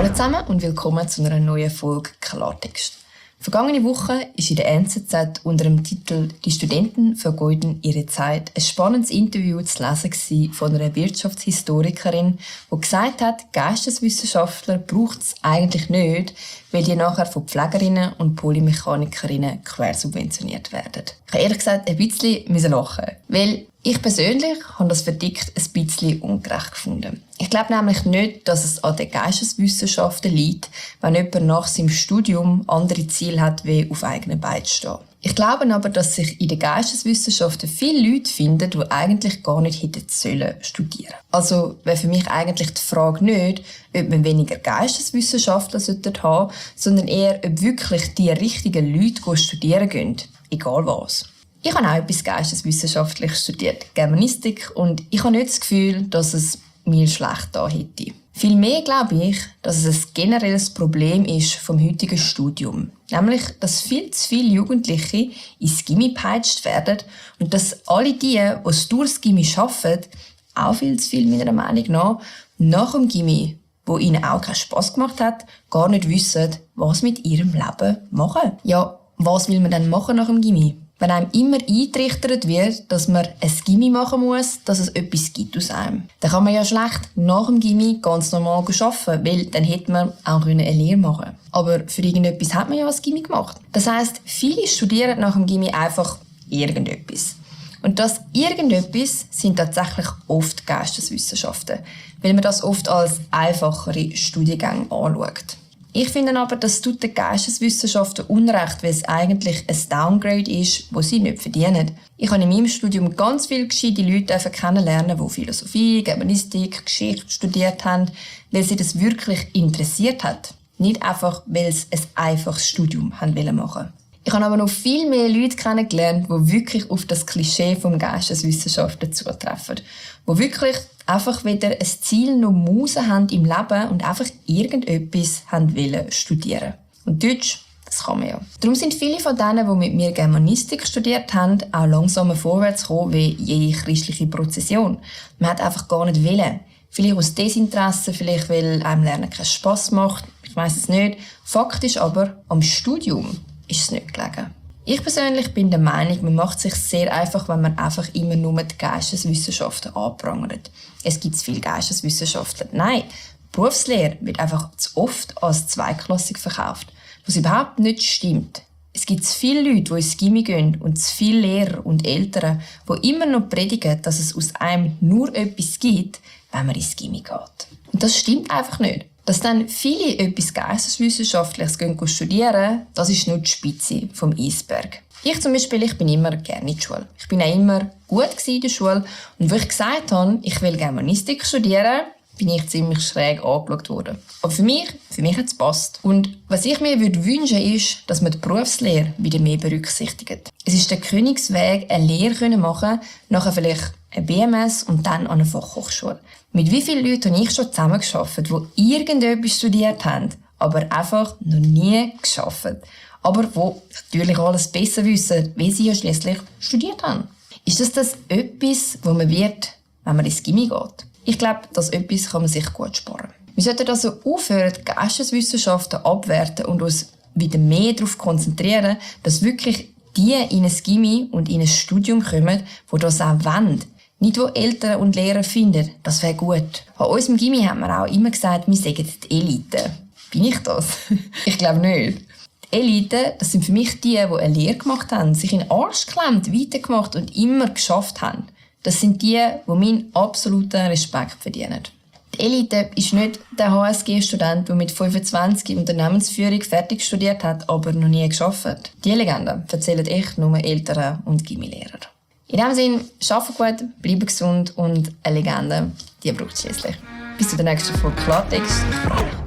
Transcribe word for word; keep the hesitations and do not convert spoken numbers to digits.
Hallo zusammen und willkommen zu einer neuen Folge Klartext. Vergangene Woche war in der N Z Z unter dem Titel «Die Studenten vergeuden ihre Zeit» ein spannendes Interview zu lesen von einer Wirtschaftshistorikerin, die gesagt hat, Geisteswissenschaftler braucht es eigentlich nicht, weil die nachher von Pflegerinnen und Polymechanikerinnen quersubventioniert werden. Ich habe ehrlich gesagt ein bisschen lachen, weil ich persönlich habe das Verdikt ein bisschen ungerecht gefunden. Ich glaube nämlich nicht, dass es an den Geisteswissenschaften liegt, wenn jemand nach seinem Studium andere Ziele hat, wie auf eigenen Beinen zu stehen. Ich glaube aber, dass sich in den Geisteswissenschaften viele Leute finden, die eigentlich gar nicht hätten sollen studieren. Also wäre für mich eigentlich die Frage nicht, ob man weniger Geisteswissenschaftler haben sollte, sondern eher, ob wirklich die richtigen Leute studieren gehen, egal was. Ich habe auch etwas Geisteswissenschaftliches studiert, Germanistik, und ich habe nicht das Gefühl, dass es mir schlecht da hätte. Vielmehr glaube ich, dass es ein generelles Problem ist vom heutigen Studium. Nämlich, dass viel zu viele Jugendliche ins Gymi gepeitscht werden und dass alle die, die es durch das Gymi arbeiten, auch viel zu viel meiner Meinung nach, nach dem Gymi, wo ihnen auch keinen Spass gemacht hat, gar nicht wissen, was mit ihrem Leben machen. Ja, was will man denn machen nach dem Gymi? Wenn einem immer eingetrichtert wird, dass man ein Gymi machen muss, dass es etwas gibt aus einem. Dann kann man ja schlecht nach dem Gymi ganz normal arbeiten, weil dann hätte man auch eine Lehre machen können. Aber für irgendetwas hat man ja ein Gymi gemacht. Das heisst, viele studieren nach dem Gymi einfach irgendetwas. Und das irgendetwas sind tatsächlich oft Geisteswissenschaften, weil man das oft als einfachere Studiengänge anschaut. Ich finde aber, das tut den Geisteswissenschaften Unrecht, weil es eigentlich ein Downgrade ist, das sie nicht verdienen. Ich habe in meinem Studium ganz viele gescheite Leute kennenlernen, die Philosophie, Germanistik, Geschichte studiert haben, weil sie das wirklich interessiert hat. Nicht einfach, weil sie ein einfaches Studium machen wollten. Ich habe aber noch viel mehr Leute kennengelernt, die wirklich auf das Klischee vom Geisteswissenschaften zutreffen. Die wirklich einfach wieder ein Ziel noch Musen haben im Leben und einfach irgendetwas haben wollen studieren. Und Deutsch, das kann man ja. Darum sind viele von denen, die mit mir Germanistik studiert haben, auch langsamer vorwärts gekommen wie jede christliche Prozession. Man hat einfach gar nicht wollen. Vielleicht aus Desinteresse, vielleicht weil einem Lernen keinen Spass macht. Ich weiss es nicht. Fakt ist aber, am Studium ist es nicht gelegen. Ich persönlich bin der Meinung, man macht es sich sehr einfach, wenn man einfach immer nur die Geisteswissenschaften anprangert. Es gibt zu viele Geisteswissenschaftler. Nein, Berufslehre wird einfach zu oft als zweiklassig verkauft, was überhaupt nicht stimmt. Es gibt zu viele Leute, die ins Gymi gehen und zu viele Lehrer und Eltern, die immer noch predigen, dass es aus einem nur etwas gibt, wenn man ins Gymi geht. Und das stimmt einfach nicht. Dass dann viele etwas Geisteswissenschaftliches studieren, das ist nur die Spitze vom Eisberg. Ich zum Beispiel, ich bin immer gerne in der Schule. Ich bin auch immer gut in der Schule. Und wo ich gesagt habe, ich will Germanistik studieren, bin ich ziemlich schräg angeschaut worden. Aber für mich, für mich hat es gepasst. Und was ich mir würde wünschen, ist, dass man die Berufslehre wieder mehr berücksichtigt. Es ist der Königsweg, eine Lehre zu machen, nachher vielleicht ein B M S und dann an eine Fachhochschule. Mit wie vielen Leuten habe ich schon zusammengearbeitet, die irgendetwas studiert haben, aber einfach noch nie gearbeitet. Aber die natürlich alles besser wissen, weil sie ja schliesslich studiert haben. Ist das das etwas, was man wird, wenn man ins Gymi geht? Ich glaube, das etwas kann man sich gut sparen. Wir sollten also aufhören, die Geisteswissenschaften abwerten und uns wieder mehr darauf konzentrieren, dass wirklich die in ein Gymi und in ein Studium kommen, die das auch wollen. Nicht, wo Eltern und Lehrer finden, das wäre gut. An unserem Gymi hat man auch immer gesagt, wir seien die Elite. Bin ich das? Ich glaube nicht. Die Elite, das sind für mich die, die eine Lehre gemacht haben, sich in den Arsch geklemmt, weitergemacht und immer geschafft haben. Das sind die, die meinen absoluten Respekt verdienen. Die Elite ist nicht der H S G-Student, der mit fünfundzwanzig Unternehmensführung fertig studiert hat, aber noch nie gearbeitet. Diese Legende erzählen echt nur Eltern und Gymi-Lehrer. In diesem Sinne, arbeiten gut, bleiben gesund und eine Legende, die braucht es schliesslich. Bis zur nächsten Folge Klartext. Ich freue mich.